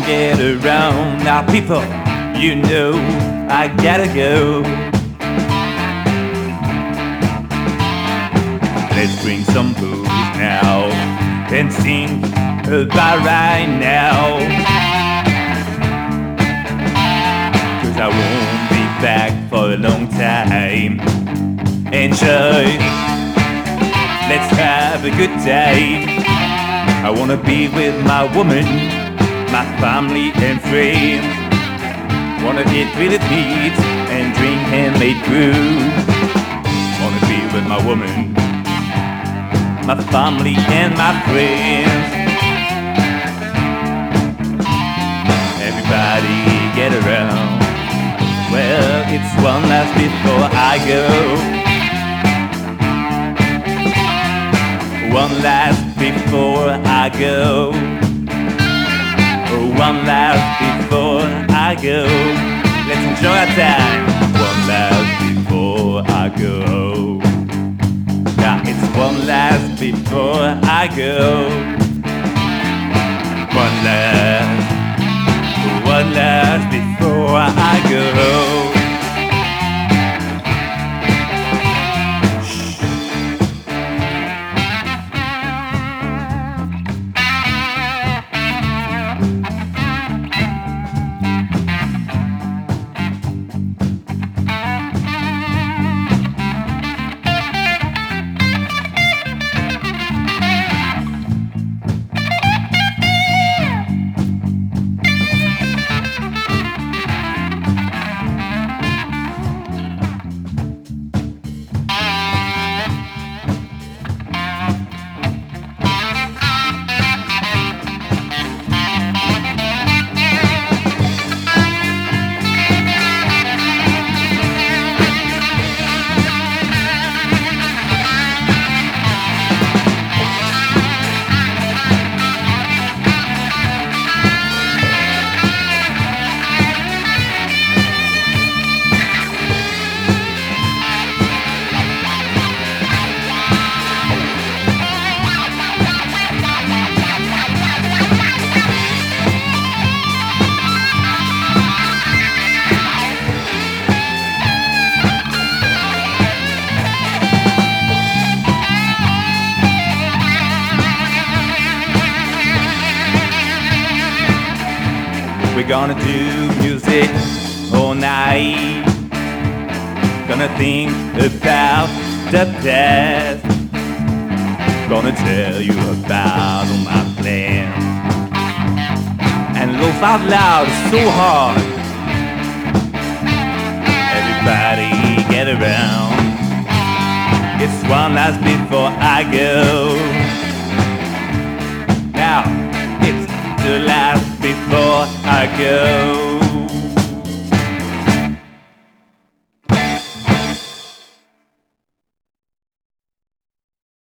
get around. Now people, you know I gotta go. Let's drink some booze now and sing about right now, 'cause I won't be back for a long time. Enjoy, let's have a good day. I wanna be with my woman, my family and friends. Wanna eat grilled meat and drink handmade brew. Wanna be with my woman, my family and my friends. Everybody get around. Well, it's one last before I go. One last before I go. One last before I go. Let's enjoy our time. One last before I go. Yeah, it's one last before I go. One last before I go. We're gonna do music all night. Gonna think about the past. Gonna tell you about all my plans. And laugh out loud so hard. Everybody get around. It's one last before I go. Now it's the last before I go.